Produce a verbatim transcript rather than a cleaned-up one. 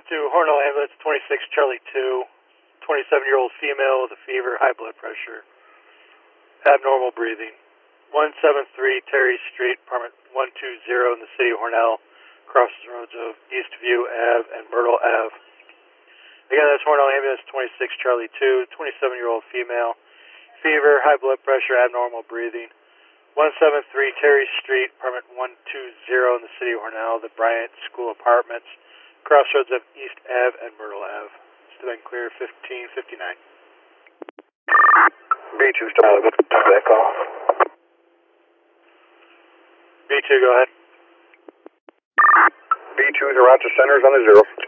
to Hornell Ambulance twenty-six Charlie two, twenty-seven-year-old female with a fever, high blood pressure, abnormal breathing. one seventy-three Terry Street, apartment one two zero in the city of Hornell, across the roads of Eastview Ave and Myrtle Ave. Again, that's Hornell Ambulance twenty-six Charlie two, twenty-seven-year-old female, fever, high blood pressure, abnormal breathing. one seventy-three Terry Street, apartment one two zero in the city of Hornell, the Bryant School Apartments, crossroads of East Ave and Myrtle Ave. Still clear, fifteen fifty-nine. B two, Starling, what's the time of that call? B two, go ahead. B two, the Rochester Center is on the zero.